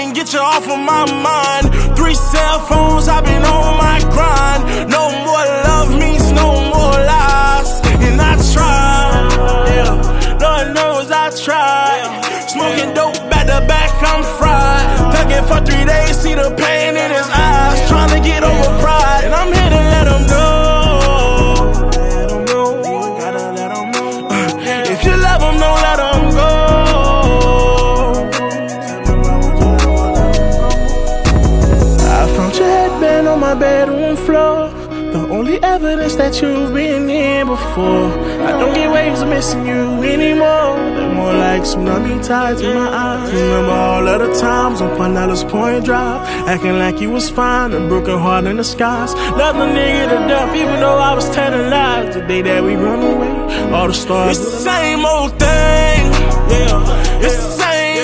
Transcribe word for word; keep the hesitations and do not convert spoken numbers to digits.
can't get you off of my mind. Three cell phones, I've been on my grind. No more love means no more lies. And I tried, yeah, Lord knows I tried. Smoking dope back to back, I'm fried. Thugging for three days, see the pain in his eyes. Trying to get over pride, and I'm here to let him know. Let him know, gotta let him know. Uh, if you love him, don't let him go. I found your headband on my bedroom floor. The only evidence that you've been here before. I don't get waves of missing you anymore. They're more like tsunami tides in my eyes. Remember all of the times on Pinellas Point Drive, acting like you was fine, a broken heart in the skies. Loved the nigga to death even though I was telling lies. The day that we run away, all the stars. It's the same old thing. Yeah, it's the same